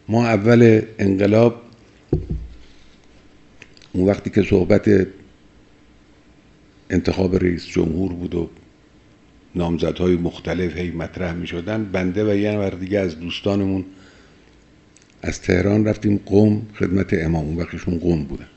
ما اول انقلاب اون وقتی که صحبت انتخاب رئیس جمهور بود و نامزدهای مختلف هی مطرح می شدن، بنده و یه نفر دیگه از دوستانمون از تهران رفتیم قم خدمت امام. اون وقتشون قم بودن.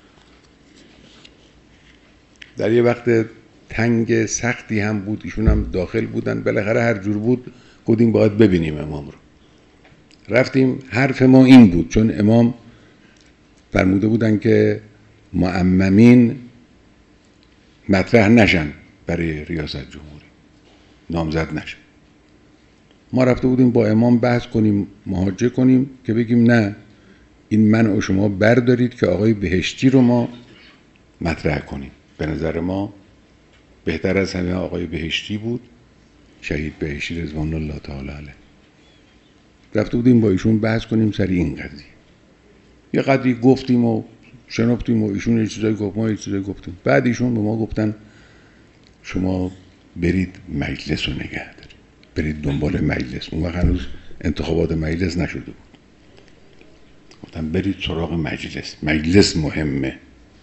در یه وقت تنگ سختی هم بود، ایشون هم داخل بودن. بالاخره هر جور بود گفتیم باید ببینیم امام رو. رفتیم. حرف ما این بود، چون امام فرموده بودن که معممین مطرح نشن برای ریاست جمهوری، نامزد نشن. ما رفته بودیم با امام بحث کنیم، محاجه کنیم که بگیم نه، این منع و شما بردارید که آقای بهشتی رو ما مطرح کنیم. به نظر ما بهتر از همه آقای بهشتی بود، شهید بهشتی رضوان الله تعالی علیه. رفته بودیم با ایشون بحث کنیم سر این قضیه. یه قدری گفتیم و شنفتیم و ایشون یه چیزایی گفت، ما یه چیزایی گفتیم. بعد ایشون به ما گفتن شما برید مجلس رو نگه دارید، برید دنبال مجلس. اون وقت هنوز انتخابات مجلس نشده بود. گفتن برید سراغ مجلس، مجلس مهمه.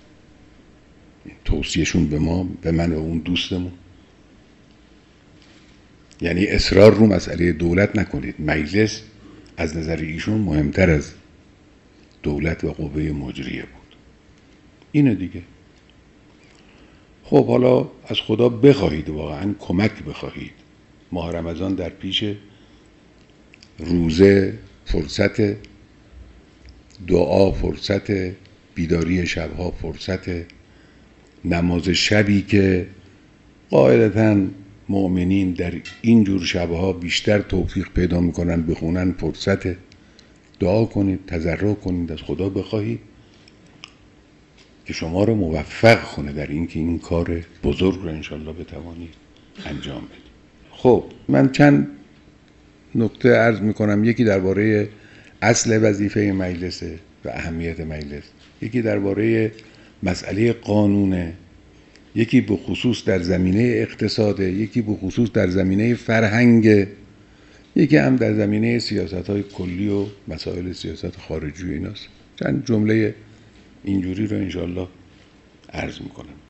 توصیهشون به ما، به من و اون دوستمون، یعنی اصرار رو مسئله دولت نکنید، مجلس از نظر ایشون مهمتر از دولت و قوه مجریه بود. اینه دیگه. خب حالا از خدا بخواهید، واقعا کمک بخواهید. ماه رمضان در پیش، روزه فرصت، دعا فرصت، بیداری شبها فرصت، نماز شبی که قاعدتاً مؤمنین در این جور شبها بیشتر توفیق پیدا میکنن بخونن فرصت. دعا کنید، تضرع کنید، از خدا بخواهید که شما رو موفق کنه در اینکه این کار بزرگ رو انشالله بتوانید انجام بدید. خب من چند نکته عرض میکنم. یکی درباره اصل وظیفه مجلسه و اهمیت مجلس، یکی درباره مسئله قانونه، یکی به خصوص در زمینه اقتصاده، یکی به خصوص در زمینه فرهنگ، یکی هم در زمینه سیاست‌های کلی و مسائل سیاست خارجی و ایناست. چند جمله اینجوری رو انشالله عرض میکنم.